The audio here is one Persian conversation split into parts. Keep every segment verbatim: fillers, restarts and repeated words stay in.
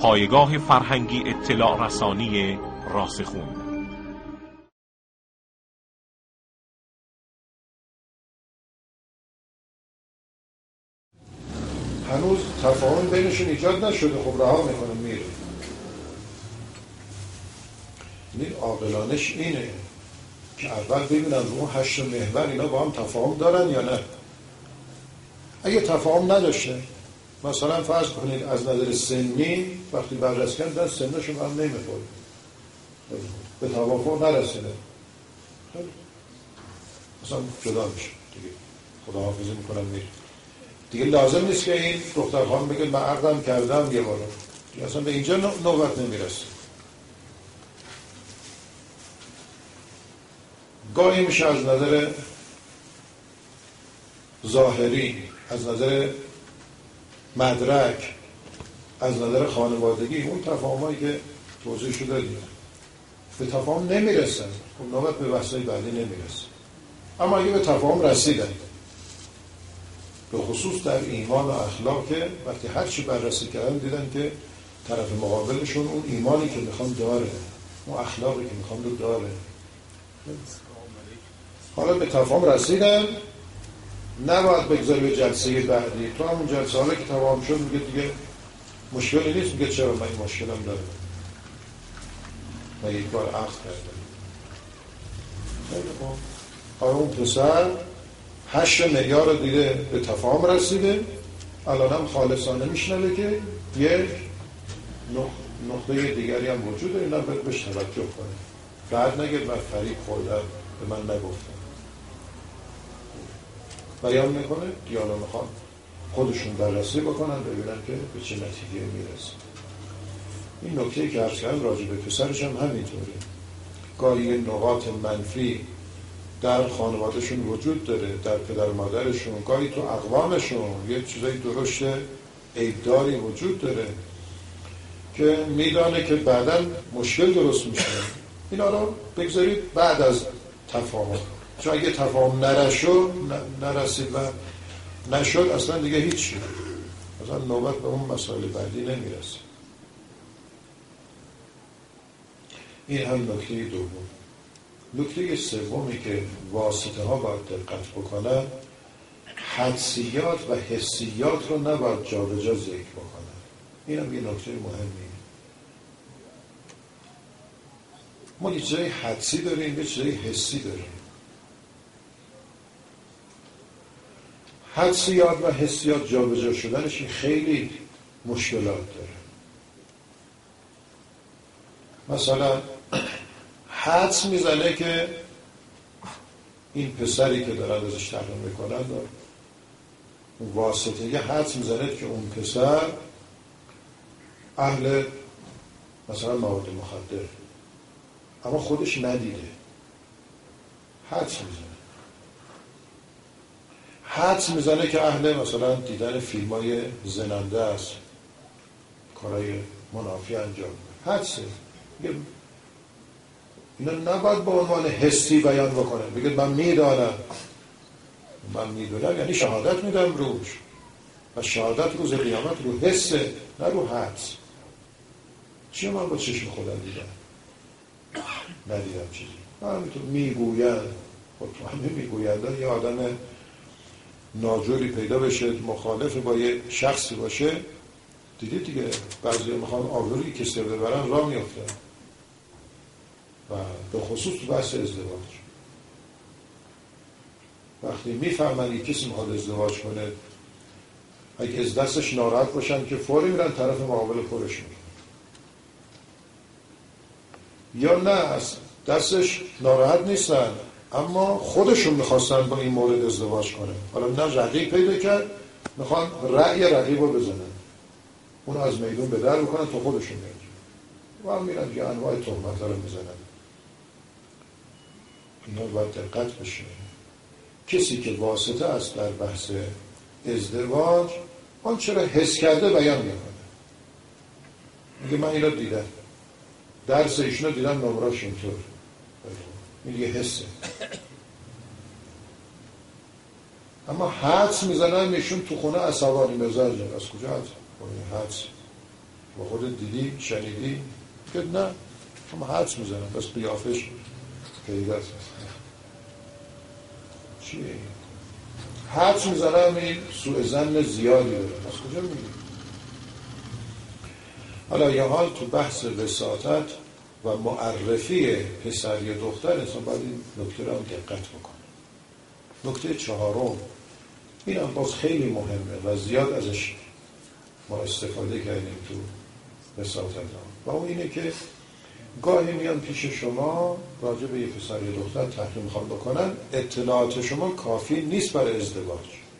پایگاه فرهنگی اطلاع رسانی راسخون. هنوز تفاهم بینشون ایجاد نشده، خب رها میکنه میره. این عاقلانش اینه که اول ببینن رو اون هشت محور اینا با هم تفاهم دارن یا نه. اگه تفاهم نداشته، مثلا فرض کنید از نظر سنی وقتی بررسی کردن سنشون هم نمیخوره، به توافق نرسیده، مثلا جدا میشه دیگه، خداحافظی میکنم میره دیگه. لازم نیست که این دختر خانم بگه من عقدم کردم یه بارو دیگه، اصلا به اینجا نوبت نمیرسه. گاهی میشه از نظر ظاهری، از نظر مدرک، از نظر خانوادگی، اون تفاهمایی که توضیح شده دیگه به تفاهم نمیرسن، اون نوبت به بحثای بعدی نمیرسه. اما اگه به تفاهم رسیدن، به خصوص در ایمان و اخلاق، که وقتی هر چی بررسی کردن دیدن که طرف مقابلشون اون ایمانی که میخوان داره، اون اخلاقی که میخوان رو داره، حالا به تفاهم رسیدن، نباید بگذاری به جلسه بعدی. تو همون جلسه حالا که تمام شد میگه دیگه مشکلی نیست، میگه چرا من این مشکلم داره، من یک بار عقد کردم. حالا اون پسر هشت میلیارد رو دیده به تفاهم رسیده، الان هم خالصانه میشنوه که یک نقطه دیگری هم وجود داره، اینا باید بهش توجه کنه، بعد نگه من فریب خوردم به من نگفتم. بیان میکنه دیالا میخوان خودشون بررسی بکنن ببینن که به چه نتیجه میرسه. این نکته که عرض کردم راجع به پسرش هم همینطوره. گاهی نقاط منفی در خانوادهشون وجود داره، در پدر مادرشون، گاهی تو اقوامشون یه چیزای درشت عیبداری وجود داره که میدانه که بعداً مشکل درست میشه. اینا رو بگذارید بعد از تفاهم، چون اگه تفاهم نرشد نرسید و نشد اصلا دیگه هیچی، اصلا نوبت به اون مسائل بعدی نمیرسه. این هم نکته دوم. نکته سومی که واسطه ها باید دقت بکنن، حدسیات و حسیات رو نباید جا به جا ذکر بکنن. این هم یه نکته مهمیه. ما یه چیزای حدسی داریم، یه چیزای حسی داریم. حدسیات و حسیات جا به جا شدنش خیلی مشکلات داره. مثلا حدس میزنه که این پسری که دارن ازش تحقیق میکنن اون واسطه یه حدس میزنه که اون پسر اهل مثلا مواد مخدر، اما خودش ندیده، حدس میزنه. حدس میزنه که اهل مثلا دیدن فیلم های زننده است، کارهای منافی انجام میده، حدسه. اینا نباید با عنوان حسی بیان بکنه، بگید من میدانم، من میدونم یعنی شهادت میدم روش، و شهادت روز قیامت رو حسه نه رو حدس. چی من با چشم خودم دیدم؟ ندیدم چیزی. همینطور میگویند، خب تو همه میگویند. یه آدم ناجوری پیدا بشه مخالف با یه شخصی باشه، دیدید دیگه بعضی میخوان آبروی کسی ببرن راه میافتن، و به خصوص تو بحث ازدواج وقتی میفهمن یک کسی میخواد ازدواج کنه، اگه از دستش ناراحت باشن که فوری میرن طرف مقابل خودشون، یا نه از دستش ناراحت نیستن اما خودشون میخواستن با این مورد ازدواج کنه، حالا نه رقیب پیدا کرد، میخوان رأی رقیب رو بزنن، اون از میدون به در بکنن تو خودشون میرن و هم میرن یه انواع تهمت رو میزنن. اینا باید دقت بشه. کسی که واسطه است در بحث ازدواج، آن چرا حس کرده بیان میکنه، میگه من اینا دیدم، درس ایشونو دیدم، نمراش اینطور، میگه حسه. اما حدس میزنن ایشون تو خونه عصبانی مزاجه. از کجا حدس؟ حدس با خودت دیدی شنیدی؟ که نه، اما حدس میزنم بس قیافش پیداست. چیه این؟ حدس میزنم این سوء ظن زیادی داره. از کجا میگی؟ حالا یه حال تو بحث وساطت و معرفی پسر یا دختر انسان باید این نکته رو هم دقت بکنه. نکته چهارم، این هم باز خیلی مهمه و زیاد ازش ما استفاده کردیم تو وساطت هم، و اون اینه که گاهی میان پیش شما راجع به یه پسر یا دختر تحقیق میخوان بکنن، اطلاعات شما کافی نیست برای ازدواج.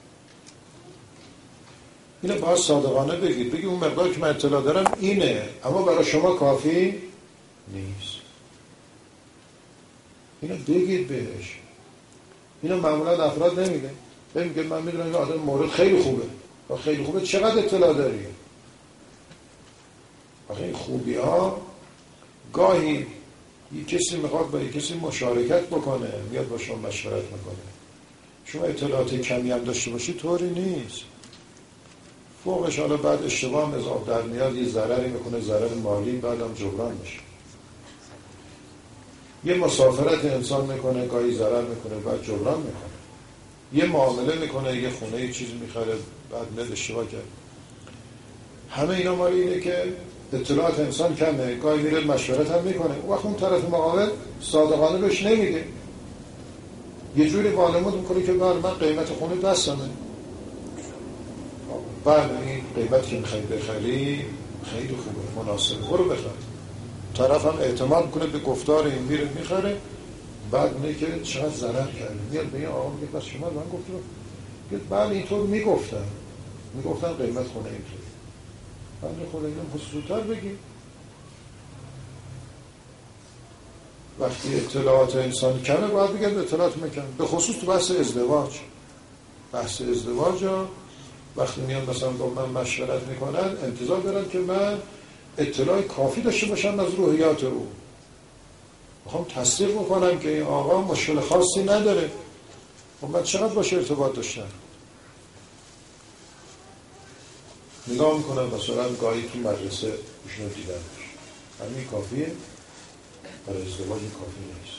اینو باید صادقانه بگید، بگید اون مقدار که من اطلاع دارم اینه، اما برای شما کافی نیست. اینو بگید بهش. اینو معمولا افراد نمیگه. بگید من میدونم این آدم مورد خیلی خوبه. و خیلی خوبه چقدر اطلاع داری؟ آخه این خوبی ها گاهی یک کسی میخواد با یک کسی مشارکت بکنه، میاد با شما مشورت میکنه، شما اطلاعات کمی هم داشته باشی طوری نیست. فوقش حالا بعد اشتباه هم از آب در میاد، یه ضرری میکنه، ضرر مالی، بعدم جبران میشه. یه مسافرت انسان میکنه، گاهی ضرر میکنه، بعد جبران میکنه. یه معامله میکنه، یه خونه یه چیز میخره، بعد میاد اشتباه کرد. همه اینا مال اینه که اطلاعات انسان کمه، گاهی میره مشورت هم میکنه، وقت اون طرف مقابل صادقانه بهش نمیگه، یه جوری وانمود میکنه که بله من قیمت خونه دستمه، بله این قیمت که میخوایی بخری خیلی خوبه، مناسبه، برو بخر. طرف هم اعتماد میکنه به گفتار این، میره میخره، بعد میگه که چقدر ضرر کرده، میاد به این آقا میگه بس شما من گفتم، میگه بله اینطور میگفتم میگفتم قیمت خونه اینطور، بله خود اینم خصوصیتر بگی. وقتی اطلاعات انسان کمه باید بگن اطلاعات میکنه، به خصوص تو بحث ازدواج. بحث ازدواج ها وقتی میان مثلا با من مشورت میکنن انتظار دارن که من اطلاع کافی داشته باشم از روحیات او، میخوام تصدیق بکنم که این آقا مشکل خاصی نداره، و من چقدر باشه ارتباط داشتم. نگاه میکنم مثلا گاهی تو مدرسه ایشونو دیدم، همین کافیه؟ برای ازدواج کافی نیست.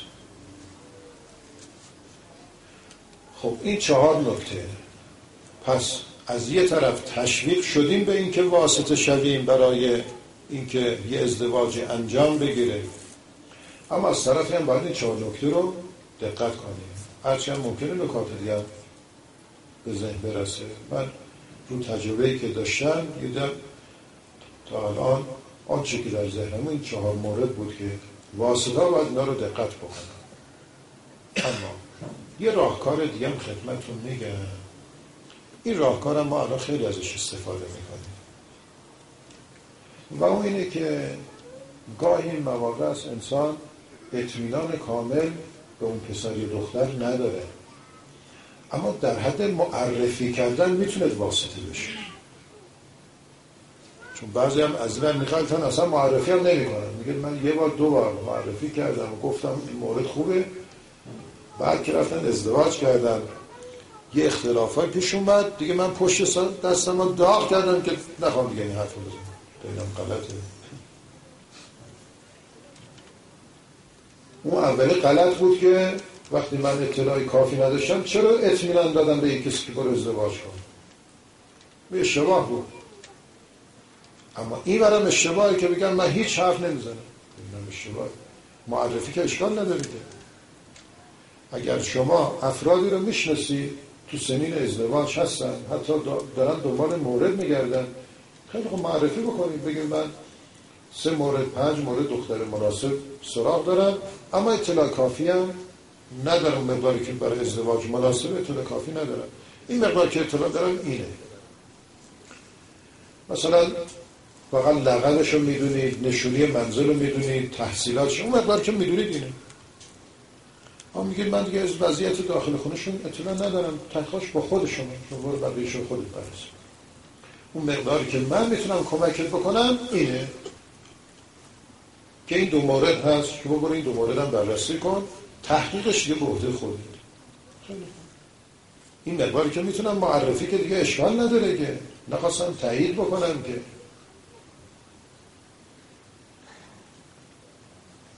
خب این چهار نکته. پس از یه طرف تشویق شدیم به اینکه واسطه شویم برای اینکه یه ازدواج انجام بگیره، اما از طرفی هم باید این چهار نکته رو دقت کنیم. هرچند ممکنه نکات دیگه هم به ذهن برسه. من رو تجربه‌ای که داشتم دیدم تا الان آنچه که در ذهنم این چهار مورد بود که واسطه باید اینا رو دقت بکنم. اما یه راهکار دیگه هم خدمتتون میگم. این راهکار ما الان خیلی ازش استفاده میکنیم و اون اینه که گاهی این مواقع است انسان اطمینان کامل به اون پسر یا دختر نداره، اما در حد معرفی کردن میتونه واسطه بشه. چون بعضی هم از من میخوایتن اصلا معرفی هم نمی کنن، میگه من یه بار دو بار معرفی کردم و گفتم این مورد خوبه، بعد که رفتن ازدواج کردن یه اختلافای پیش اومد دیگه، من پشت دستم رو داغ کردم که نخوام دیگه این حرف رو بزنم، دیدم غلطه. اون اولی غلط بود که وقتی من اطلاعی کافی نداشتم چرا اطمینان دادم به یک کسی که برو ازدواج کن؟ به اشتباه بود. اما این برام اشتباهی که بگم من هیچ حرف نمیزنم، من اشتباه. معرفی که اشکال نداره که اگر شما افرادی رو میشناسی تو سنین ازدواج هستن، حتی دارن دنبال مورد میگردن، خیلی خوب معرفی بکنید، بگید من سه مورد پنج مورد دختر مناسب سراغ دارم، اما اطلاع کافی هم ندارم، مقداری که برای ازدواج مناسب اطلاع کافی ندارم، این مقدار که اطلاع دارم اینه. مثلا فقط لقبش رو میدونید، نشونی منزل رو میدونید، تحصیلاتش، اون مقدار که میدونید اینه. اما میگید من دیگه از وضعیت داخل خونشون اطلاع ندارم، تحقیقش با خودشون، شما بقیه‌شو خودت بررسی. اون مقداری که من میتونم کمکت بکنم اینه که این دو مورد هست، شما برو این دو مورد هم بررسی کن، تحقیقش دیگه به عهده خودت. این مقداری که میتونم معرفی که دیگه اشکال نداره که نخواستم تایید بکنم که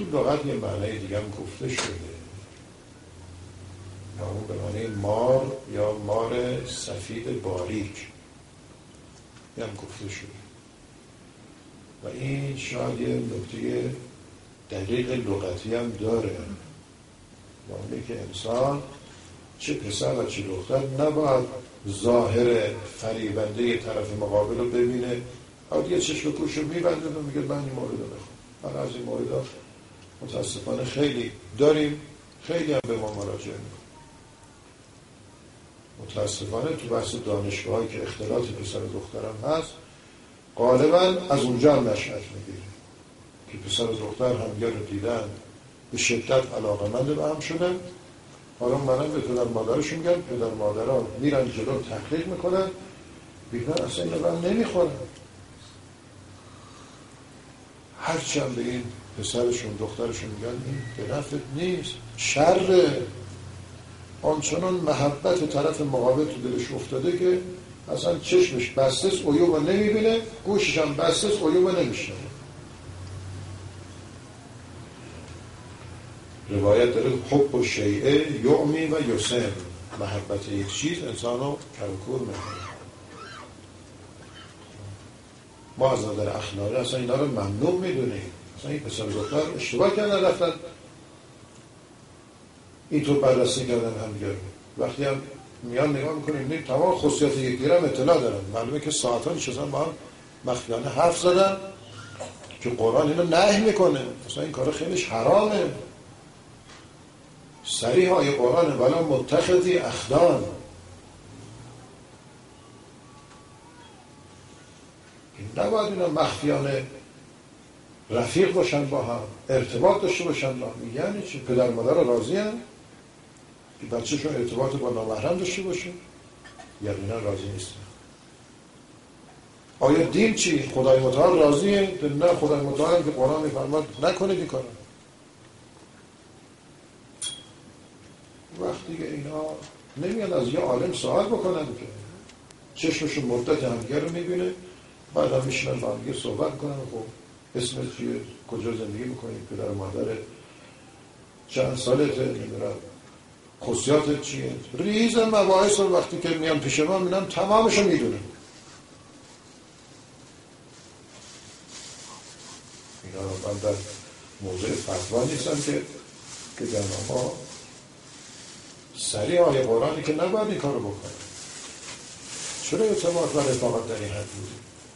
تو لغت یه معنی دیگه هم گفته شده، یا اون به معنی مار یا مار سفید باریک هم گفته شده و این شاید یه نکته دقیق لغتی هم داره، یعنی که انسان چه پسر و چه دختر نباید ظاهر فریبنده یه طرف مقابل رو ببینه و دیگه چشم کوش رو میبنده و میگه من این مورد رو بخوام. من از این مورد ها متاسفانه خیلی داریم، خیلی هم به ما مراجعه میکنم. متاسفانه تو بحث دانشگاهایی که اختلاط پسر و دخترم هست غالبا از اونجا هم نشأت میگیره که پسر و دختر هم یا رو دیدن به شدت علاقه‌مند به هم شدن، حالا منم به پدر مادرشون میگم، پدر مادرها میرن جلو تحقیق میکنن، بیرون اصلا اینو هم نمیخورن. هرچی هم به این پسرشون دخترشون میگن این به نفعت نیست، شره، آنچنان محبت طرف مقابل تو دلش افتاده که اصلا چشمش بسته است عیوب رو نمیبینه، گوشش هم بسته است عیوب رو نمیشنوه. روایت داره حب و شیعه یعمی و یسم، محبت یک چیز انسان رو کرکور میکنه. ما از نظر اخلاقی اصلا اینا رو ممنوع میدونیم، اصلا این پسر دختر اشتباه کردن رفتن اینطور بررسی کردن هم دیگر. وقتی هم میان نگاه میکنیم نیم تمام خصوصیات یکی هم اطلاع دارن، معلومه که ساعتان نشستن با هم مخفیانه حرف زدن که قرآن اینو نهی میکنه، اصلا این کار خیلیش حرامه. صریح های قرآن ولا متخذی اخدان، نباید اینا مخفیانه رفیق باشن با هم، ارتباط داشته باشن با هم. یعنی چی؟ پدر مادر راضی هم که بچه‌شون ارتباط با نامحرم داشته باشه؟ یقینا راضی نیستن. آیا دین چی؟ خدای متعال راضیه؟ نه، خدای متعال هم که قرآن میفرماد نکنید این کارو. وقتی که اینا نمیان از یه عالم سوال بکنن که چشمشون مدت همدیگه رو میبینه، بعد هم میشنن با همدیگه صحبت کنن، خب اسمت چیه؟ کجا زندگی میکنی؟ پدر مادر چند سالته؟ نمیدونم خصوصیاتت چیه؟ ریز مباحث رو وقتی که میان پیش ما میبینم تمامش رو میدونم. اینا من در موضوع فتوا نیستم که که جنابا سریع آیه قرآنی که نباید این کار رو بکنه. چرا اعتماد و رفاقت در این حد بودیم؟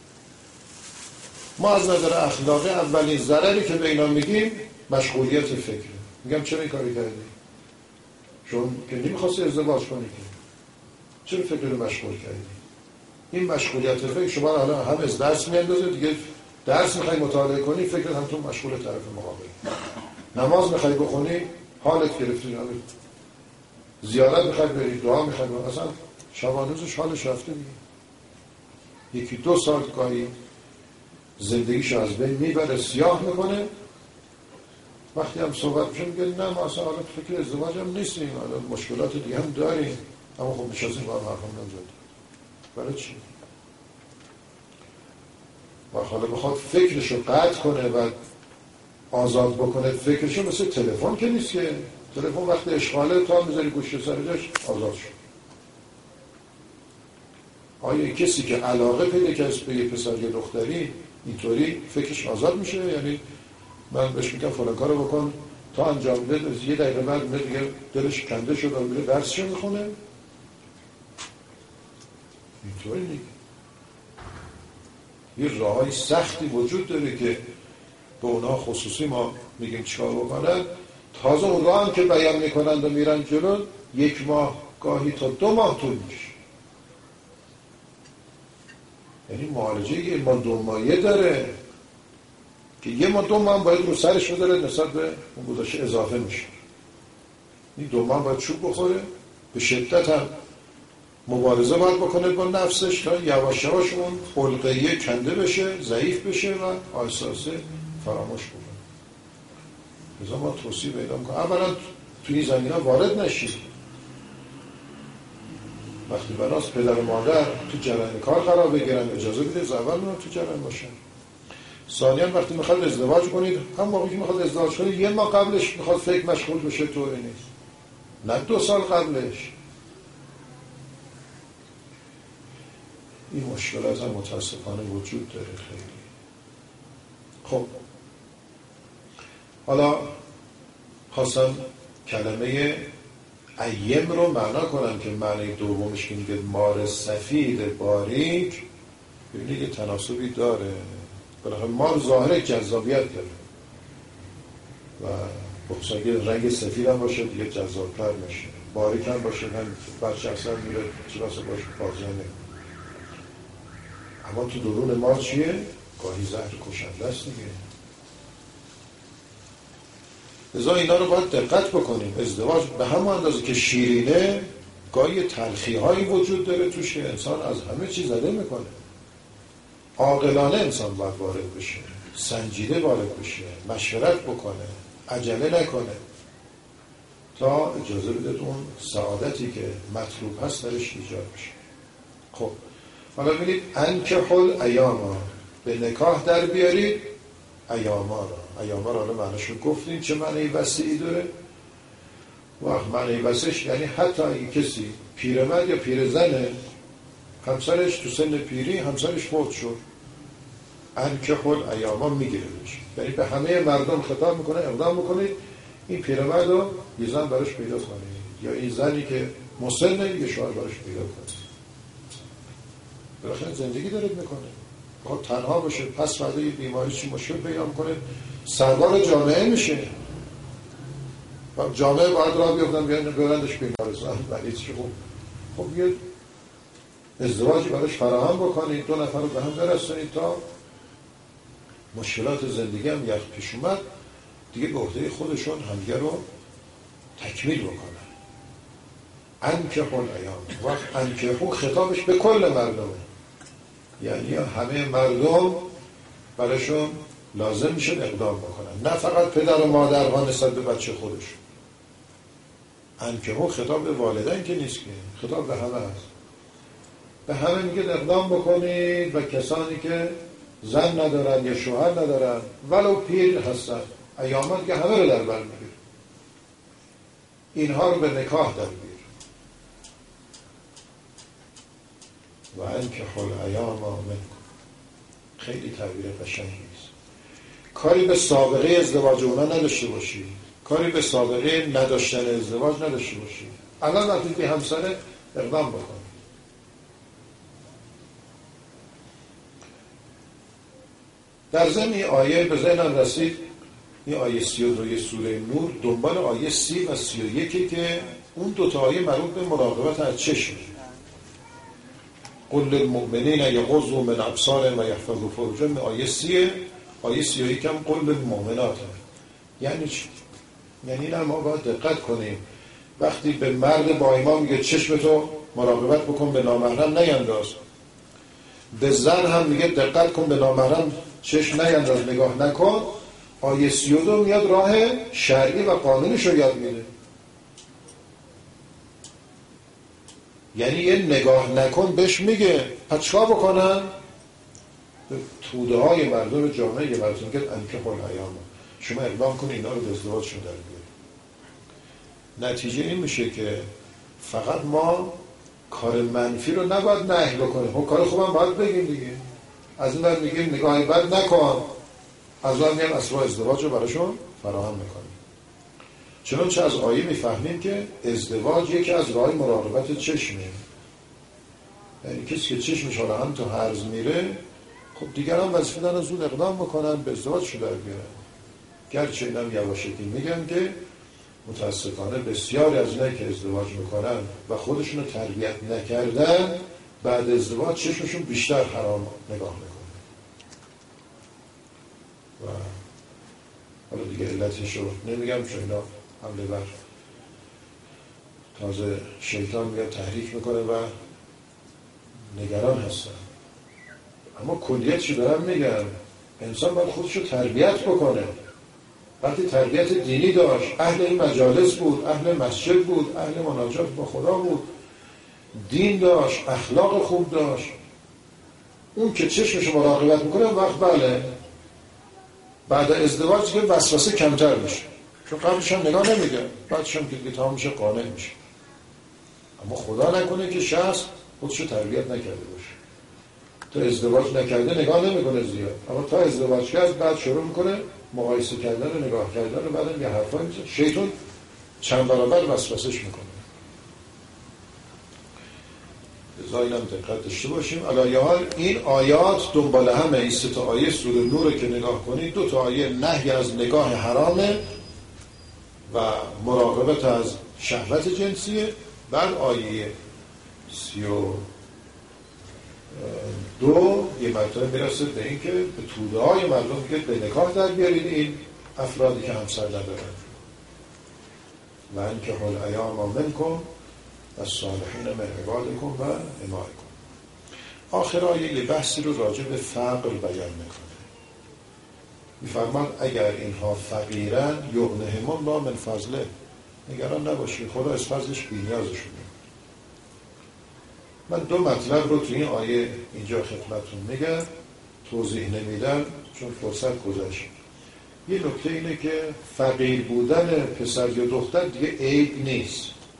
ما از نظر اخلاقی اولین ضرری که به اینا میگیم مشغولیت فکره. میگم چرا این کاری کردی؟ چون که نمیخواستی ازدواج کنی که چرا فکر رو مشغول کردی؟ این مشغولیت فکر شما الان هم از درس میاندازه، دیگه درس میخوای مطالعه کنی فکرت هم تو مشغول طرف مقابل. نماز میخوای بخونی حالت گرفتی، زیارت میخوای بری، دعا میخوای بری، اصلا شبانوزش حالش رفته دیگه. یکی دو سال گاهی زندگیش از بین میبره، سیاه میکنه. وقتی هم صحبت میشه میگه نه ما اصلا حالا فکر ازدواج هم نیستیم، حالا مشکلات دیگه هم داریم، اما خب میشستیم با هم حرفم نزدیم. برای چی؟ و حالا بخواد فکرش رو قطع کنه و آزاد بکنه فکرش رو، مثل تلفن که نیست که تلفن وقتی اشغاله تا میذاری گوشه سر جاش آزاد شد. آیا کسی که علاقه پیدا کرد به یه پسر یا دختری اینطوری فکرش آزاد میشه؟ یعنی من بهش میگم فلان کارو بکن تا انجام بده، یه دقیقه بعد میگه دیگه دلش کنده شد و میره درسش میخونه؟ اینطوری نیست. یه راهی سختی وجود داره که به اونها خصوصی ما میگیم چیکار بکنن. تازه اون راه هم که بیان میکنند و میرن جلو یک ماه گاهی تا دو ماه طول میشه. یعنی معالجه یه ماه دو ماهیه داره که یه ماه دو ماه باید رو سرش بذاره، نسبت به اون گذاشته اضافه میشه. این دو ماه باید چوب بخوره، به شدت هم مبارزه باید بکنه با نفسش تا یواش یواش اون خلقیه کنده بشه، ضعیف بشه و آهسته فراموش بکنه. لذا ما توصیه پیدا میکنم اولا تو این زمینه وارد نشید. وقتی بناست پدر و مادر تو جریان کار قرار بگیرن اجازه بده از اول اونا تو جریان باشن. ثانیاً وقتی میخواد ازدواج کنید، هم موقعی که میخواد ازدواج کنید یه ماه قبلش میخواد فکر مشغول بشه، طوری نیست، نه دو سال قبلش. این مشکلات هم متاسفانه وجود داره خیلی. خب حالا خواستم کلمه ایم رو معنا کنم که معنی دومش که میگه مار سفید باریک، ببینید یه تناسبی داره. بالاخره مار ظاهر جذابیت داره و بخصوصا اگه رنگ سفید هم باشه دیگه جذابتر میشه، باریک هم باشه هم بچه اصلا میره چراسه باشه بازه نمید. اما تو درون مار چیه؟ گاهی زهر کشنده است دیگه. لذا اینا رو باید دقت بکنیم. ازدواج به همون اندازه که شیرینه گاهی تلخی هایی وجود داره توش که انسان از همه چیز زده میکنه. عاقلانه انسان باید وارد بشه، سنجیده وارد بشه، مشورت بکنه، عجله نکنه تا اجازه بده اون سعادتی که مطلوب هست درش ایجاد بشه. خب حالا ببینید انکحوا ایاما، به نکاح در بیارید ایاما را. ایاما را حالا معنیش رو گفتیم چه معنی وسیعی داره. وقت معنی وسیعش یعنی حتی اگه کسی پیرمرد یا پیرزنه، همسرش تو سن پیری همسرش فوت شد، انکحوا ایاما میگیره بشه، یعنی به همه مردم خطاب میکنه اقدام میکنید این پیرمرد رو یه زن براش پیدا کنید، یا این زنی که مسنه یه شوهر براش پیدا کنید. بالاخره زندگی داره میکنه، خب تنها باشه، پس فردا یه بیماری چی مشکل پیدا میکنه، سربار جامعه میشه و جامعه باید راه بیفتن بیان برندش بیمارستان ولی چی. خوب خب یه ازدواجی براش فراهم بکنید، دو نفر رو به هم برسونید تا مشکلات زندگی هم یک پیش اومد دیگه به عهده خودشون همدیگه رو تکمیل بکنن. انکحوا ایام، وقت انکحوا خطابش به کل مردمه، یعنی همه مردم براشون لازم میشه اقدام بکنن، نه فقط پدر و مادرها نسبت به بچه خودشون. انکحوا خطاب به والدین که نیست که، خطاب به همه هست. به همه میگه اقدام بکنید و کسانی که زن ندارن یا شوهر ندارن ولو پیر هستن، ایامات که همه رو در بر میگیر، اینها رو به نکاح در بیر. و انکحوا الایام منکم، خیلی تعبیر قشنگی است. کاری به سابقه ازدواج اونا نداشته باشی، کاری به سابقه نداشتن ازدواج نداشته باشی. الان وقتی که همسر اقدام بکن. در ضمن این آیه به ذهنم رسید، این آیه سی و دو سوره نور دنبال آیه سی و سی و یکی که اون دوتا آیه مربوط به مراقبت از چشم. قل للمؤمنین یغضوا من ابصارهم و یحفظوا فروجهم، آیه سی، آیه سی و یک هم قل للمؤمنات. یعنی چی؟ یعنی نه ما باید دقت کنیم. وقتی به مرد با ایمان میگه چشمتو مراقبت بکن به نامحرم نینداز، به زن هم میگه دقت کن به نامحرم چشم نینداز، نگاه نکن. آیه سی و دو میاد راه شرعی و قانونیش رو یاد میده. یعنی یه نگاه نکن بهش میگه، پس چیکار بکنن؟ به توده های مردم جامعه یه مردم که انکحوا الایام، شما اقدام کنید اینا رو به ازدواجشون در بیارید. نتیجه این میشه که فقط ما کار منفی رو نباید نهی بکنیم، خب کار خوبم باید بگیم دیگه. از این بر میگیم نگاهی بد نکن، از اون میگم اسباب ازدواج رو براشون فراهم میکنیم. چنانچه از آیه میفهمیم که ازدواج یکی از راه مراقبت چشمه. یعنی کسی که چشمش حالا هم تو هرز میره، خب دیگران وظیفه دارن زود اقدام بکنن به ازدواجشون در بیارن. گرچه اینم یواشکی میگن که متاسفانه بسیاری از اینایی که ازدواج میکنن و خودشون رو تربیت نکردن، بعد ازدواج چشمشون بیشتر حرام نگاه میکنه. و حالا دیگه علتش رو نمیگم چون اینا حمله بر تازه شیطان میاد تحریک میکنه و نگران هستن. اما کلیت چی دارم میگم؟ انسان باید خودش رو تربیت بکنه. وقتی تربیت دینی داشت، اهل این مجالس بود، اهل مسجد بود، اهل مناجات با خدا بود، دین داشت، اخلاق خوب داشت، اون که چشمش مراقبت میکنه وقت بله بعد ازدواج که وسوسه کمتر میشه، چون قبلش هم نگاه نمیده، بعدش هم که دیگه تمام میشه قانع میشه. اما خدا نکنه که شخص خودشو تربیت نکرده باشه، تا ازدواج نکرده نگاه نمیکنه زیاد، اما تا ازدواج کرد بعد شروع میکنه مقایسه کردن و نگاه کردن و بعدم یه حرفایی میزنه، شیطان چند برابر وسوسهش میکنه. لذا اینم دقت داشته باشیم. علی حال این آیات دنبال همه، این سه تا آیه سوره نور که نگاه کنید، دو تا آیه نهی از نگاه حرامه و مراقبت از شهوت جنسیه. بعد آیه سی و دو یه مرتبه میرسه به این که به توده های مردم که به نکاح در بیارید این افرادی که همسر ندارن و این که حال ایام منکم و صالحین من عبادکم و امائکم. آخر آیه یه بحثی رو راجع به فقر بیان میکنه. میفرمان اگر اینها فقیرن یغنهم الله من فضله، نگران نباشید خدا از فضلش بی‌نیازشونه. من دو مطلب رو تو این آیه اینجا خدمتتون میگم، توضیح نمیدم چون فرصت گذشت. یه نکته اینه که فقیر بودن پسر یا دختر دیگه عیب نیست.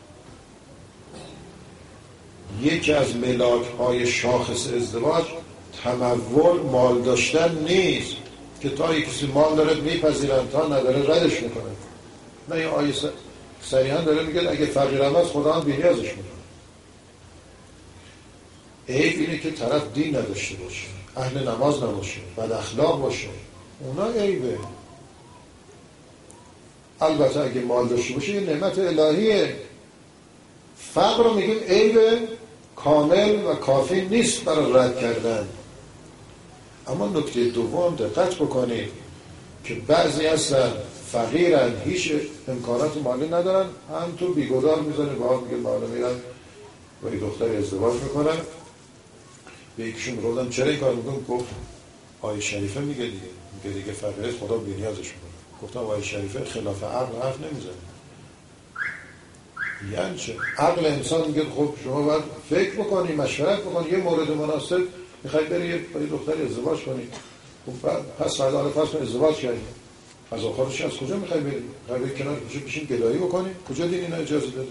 یکی از ملاک‌های شاخص ازدواج تمول مال داشتن نیست که تا یک کسی مال داره میپذیرن، تا نداره ردش میکنن. نه، این آیه صریحا داره میگه اگه فقیرم هست خدا هم بی‌نیازش میکنه. عیب اینه که طرف دین نداشته باشه، اهل نماز نباشه، بد اخلاق باشه، اونا عیبه. البته اگه مال داشته باشه یه نعمت الهیه. فقر رو میگیم عیب کامل و کافی نیست برای رد کردن. اما نکته دوم دقت بکنید که بعضی هستن فقیرن، هیچ امکانات مالی ندارن، هم تو بیگدار میزنه با هم میگه بالا میرن با یه دختری ازدواج میکنن. به یکیشون روزن چرا این کار میکنم؟ گفت آیه شریفه میگه دیگه، میگه دیگه فقیره خدا بی‌نیازش میکنه. گفتم آیه شریفه خلاف عقل حرف نمیزنه. یعنی چه؟ عقل انسان میگه خب شما باید فکر بکنی، مشورت بکنی، یه مورد مناسب میخوای بری با یه دختری ازدواج کنی. خب پس فردا حالا پس ازدواج کردی، از آخرش از کجا میخوای بری؟ میخوای بری کنار کجا بشین گدایی بکنی؟ کجا دین اینا اجازه داده؟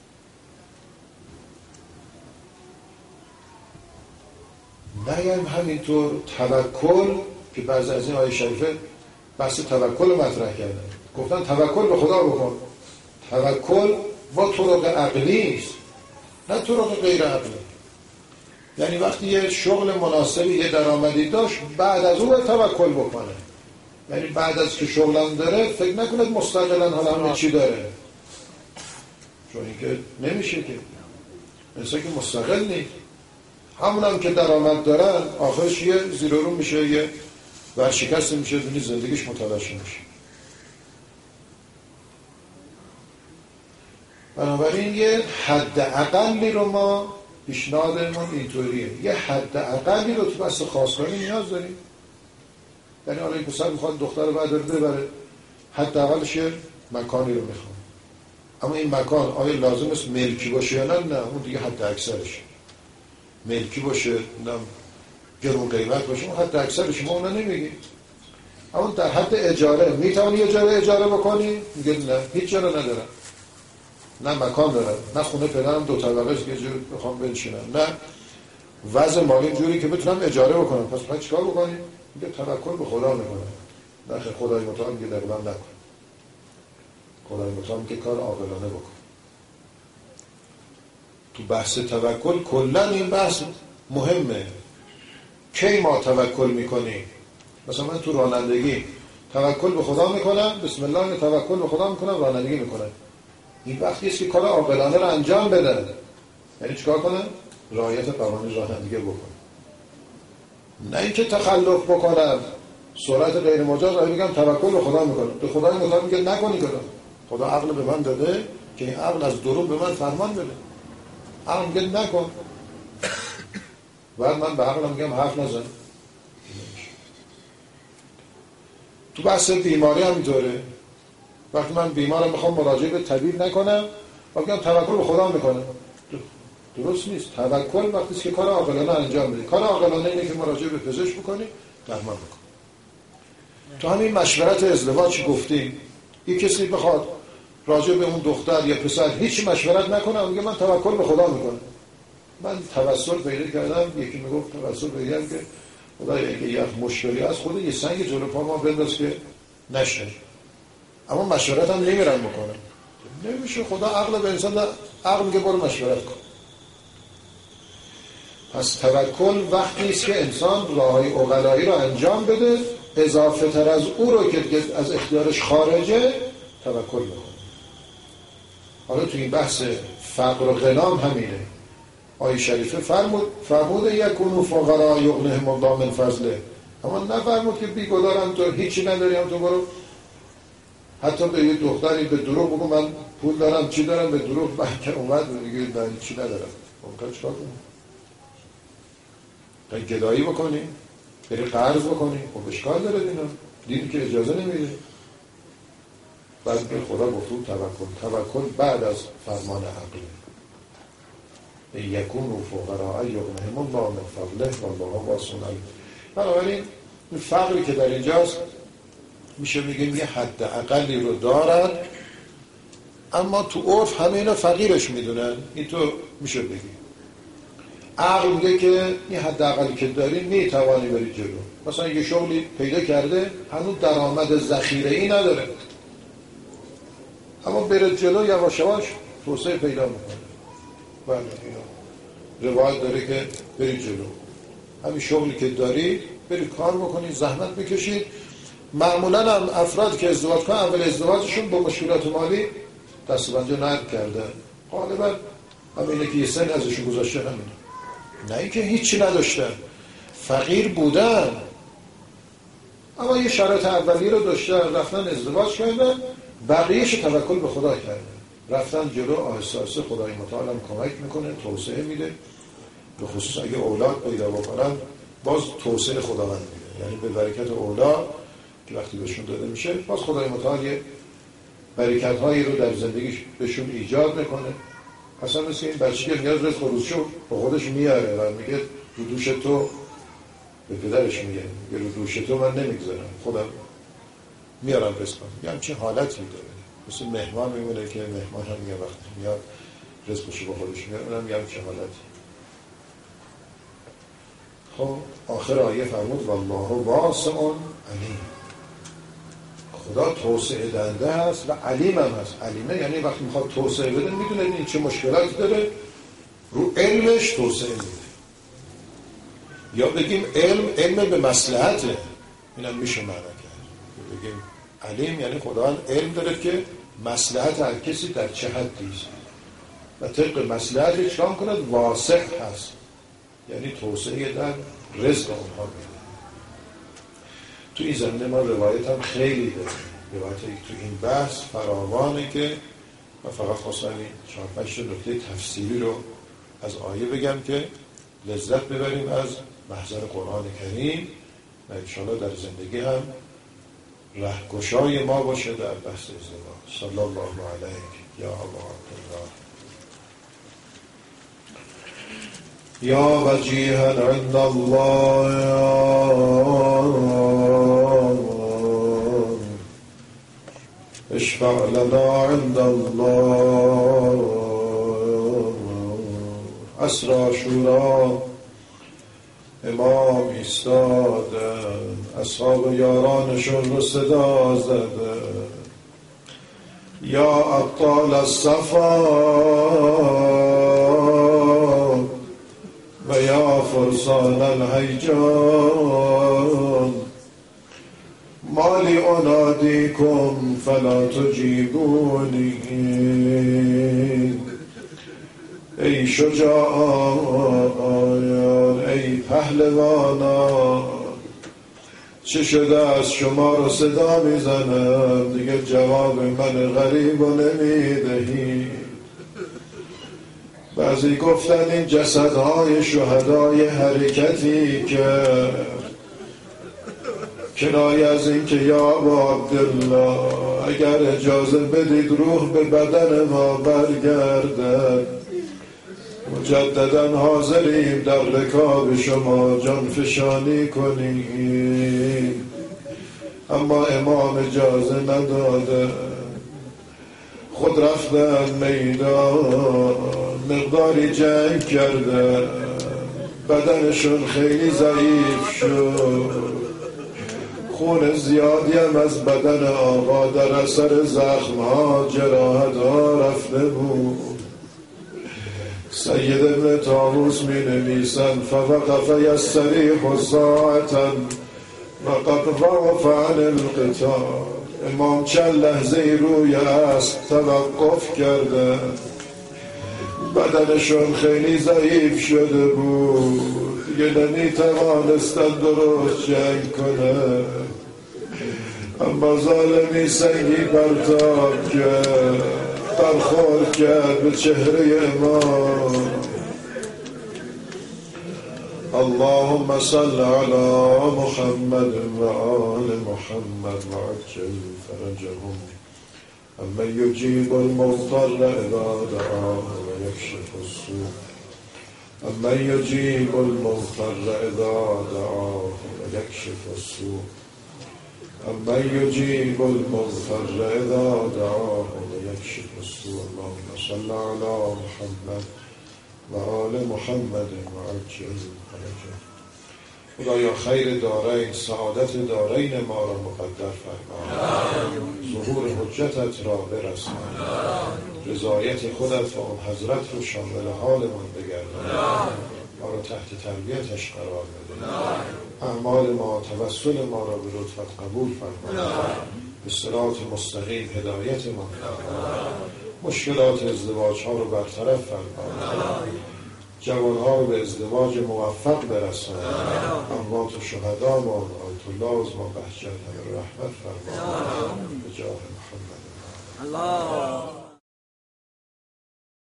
نه یعنی همینطور توکل که بعضی از این آیه شریفه بحث توکل رو مطرح کردن، گفتن توکل به خدا بکن. توکل با طرق عقلی است، نه طرق غیر عقلی. یعنی وقتی یه شغل مناسبی، یه درآمدی داشت، بعد از اون باید توکل بکنه. یعنی بعد از که شغلم داره فکر نکنید مستقلاً حالا همه چی داره، چون اینکه نمیشه که مثلا که مستقل نیست. همون هم که درآمد دارن آخرش یه زیر و رو میشه، یه ورشکست میشه، دونی زندگیش متلاشی میشه. بنابراین یه حد اقلی رو ما پیشنهادمون اینطوریه، یه حد اقلی رو تو بحث خواستگاری نیاز داریم. یعنی حالا این پسر میخواد دختر رو بعد ببره، حد اقلش یه مکانی رو میخواد. اما این مکان آیا لازم است ملکی باشه یا نه؟ نه، اون دیگه حد اکثرش. ملکی باشه، نم گرون قیمت باشه، اون حد اکثرش ما اونا نمیگیم. اما در حد اجاره میتونی یه جای اجاره بکنی؟ میگه نه، هیچ جا رو ندارم، نه مکان دارم، نه خونه پدرم دو طبقه است که جوری بخوام بنشینم، نه وضع مالی جوری که بتونم اجاره بکنم. پس باید چیکار بکنی؟ میگه توکل به خدا میکنم. نه خیر، خدای متعال میگه اقدام نکن. خدای متعال میگه کار عاقلانه بکن. تو بحث توکل کلا این بحث مهمه. کی ما توکل میکنیم؟ مثلا من تو رانندگی توکل به خدا میکنم، بسم الله توکل به خدا میکنم، رانندگی میکنم. این وقتی است که کار عاقلانه رو انجام بدن. یعنی چیکار کنن؟ رعایت قوانین رانندگی بکنن. نه اینکه تخلف بکنم، سرعت غیر مجاز رو میگم توکل به خدا میکنم. به خدای متعال میگه نکنی کارو. خدا عقل به من داده که این عقل از درون به من فرمان بده. عقل میگه نکن، بعد من به عقلم میگم حرف نزن. تو بحث بیماری هم اینطوره. وقتی من بیمارم میخوام مراجعه به طبیب نکنم، میگم توکل به خدا میکنم. درست نیست. توکل وقتی است که کار عاقلانه انجام بدی. کار عاقلانه اینه که مراجعه به پزشک بکنی، درمان بکن. تو همین مشورت ازدواج گفتیم یک کسی بخواد راجع به اون دختر یا پسر هیچ مشورت نکنه، میگه من توکل به خدا میکنم. من توسل پیدا کردم، یکی میگفت توسل پیدا کردم که خدایا اگه یه مشکلی هست خود یه سنگ جلو پا ما بنداز که نشه، اما مشورت هم نمیرن بکنم. نمیشه، خدا عقل به انسان ده، عقل میگه برو مشورت کن. پس توکل وقتی است که انسان راههای عقلایی رو انجام بده، اضافه تر از او رو که از اختیارش خارجه توکل بکنه. حالا تو این بحث فقر و غنا همینه. آیه شریفه فرمود فرمود یکونوا فقراء یغنیهم الله من فضله، اما نفرمود که بیگدارم تو هیچی نداریم تو برو حتی به یه دختری به دروغ بگو من پول دارم چی دارم، به دروغ بعد که اومد میگه من چی ندارم. ممکن چیکار کنی؟ تا گدایی بکنی؟ بری قرض بکنی؟ خب اشکال داره دینا، دینی که اجازه نمیده. بعد به خدا گفتون توکل. توکل بعد از فرمان عقله. یکونوا فقراء یغنیهم الله من فضله والله واسع علیم. بنابراین این فقری که در اینجاست میشه بگیم یه حد اقلی رو دارن، اما تو عرف همه اینا فقیرش میدونن. این تو میشه بگی عقل میگه که این حد اقلی که داری میتوانی بری جلو. مثلا یه شغلی پیدا کرده هنوز درآمد ذخیره‌ای نداره، اما بره جلو یواش یواش توسعه پیدا میکنه. بله اینا روایت داره که بری جلو، همین شغلی که داری بری کار بکنی، زحمت بکشید. معمولا هم افراد که ازدواج کنن اول ازدواجشون با مشکلات مالی دستبندی نرم کردن، غالبا همینه که یه سن ازشون گذاشته همینه، نه اینکه هیچی نداشتن، فقیر بودن اما یه شرایط اولیه رو داشتن، رفتن ازدواج کردن، بقیهش توکل به خدا کردن، رفتن جلو. آهسته آهسته خدای متعال هم کمک میکنه، توسعه میده، به خصوص اگه اولاد پیدا بکنن باز توسعه خداوند میده، یعنی به برکت اولاد که وقتی بهشون داده میشه باز خدای متعال یه برکت هایی رو در زندگیش بهشون ایجاد میکنه. اصلا مثل این بچه که نیاز رزق روزشو با خودش میاره و میگه رو دوش تو، به پدرش میگه میگه رو دوش تو من نمیگذارم، خودم میارم رزقم. یه همچین حالتی داره، مثل مهمان میمونه که مهمان هم میگه وقتی میاد رزقشو با خودش میاره، اونم یه همچین حالتی. خب آخر آیه فرمود والله واسع علیم، خدا توسعه دهنده هست و علیم هم هست. علیمه یعنی وقتی میخواد توسعه بده میدونه این چه مشکلاتی داره، رو علمش توسعه میده. یا بگیم علم علم به مصلحته، اینم میشه معنی کرد. بگیم علیم یعنی خدا علم داره که مصلحت هر کسی در چه حدی است و طبق مصلحتش کام کند. واسع هست یعنی توسعه در رزق اونها میده. تو این زمینه ما روایت هم خیلی داریم، روایت تو این بحث فراوانه که من فقط خواستم این چهار پنج نکته تفسیری رو از آیه بگم که لذت ببریم از محضر قرآن کریم و انشاءالله در زندگی هم رهگشای ما باشه در بحث ازدواج. صلی الله علیک یا ابا عبدالله یا وجیها عند الله اشفع لنا عند الله. اسرا شورا امام ایستادن، اصحاب یارانشون رو صدا زدن. یا ابطال الصفا و یا فرسان الهیجان مالی انادیکم فلا تجیبونی. ای شجاعان، ای پهلوانان، چه شده از شما رو صدا میزنم دیگه جواب من غریب و نمیدهی. بعضی گفتن این جسدهای شهدای حرکتی که کنایه از این که یا ابا عبدالله اگر اجازه بدید روح به بدن ما برگردد، مجددا حاضریم در رکاب شما جان فشانی کنیم. اما امام اجازه نداده، خود رفتن میدان، مقداری جنگ کرده، بدنشون خیلی ضعیف شد، خون زیادی هم از بدن آقا در اثر زخمها جراحتها رفته بود. سید ابن طاووس می نویسن فوقف یستریح ساعتا وقد وقف عن القتال. امام چند لحظه روی اسب توقف کرده، بدنشون خیلی ضعیف شده بود، دیگه نمی توانستن درست جنگ کنه. اما ظالمی سنگی پرتاب کرد، برخورد کرد به چهره امام. اللهم صل على محمد و آل محمد و عجل فرجهم. اما یجیب المضطر اذا دعاه و یکشف السوء. اما یجیب المضطر اذا دعاه و یکشف السوء. اما یجیب المضطر اذا دعاه و یکشف السوء. اللهم صل على محمد و آل محمد و عجل فرجهم. خدایا خیر دارین، سعادت دارین ما را مقدر فرما، ظهور حجتت را برسان، رضایت خودت و اون حضرت رو شامل حالمان بگردان، ما را تحت تربیتش قرار بده، اعمال ما توسل ما را به لطفت قبول فرما، به صراط مستقیم هدایت ما فرما، مشکلات ازدواج ها رو برطرف فرما، جوانها رو به ازدواج موفق برسان، اموات و شهدا ما آیت الله از ما بهجت همه رحمت فرما، به جاه محمد.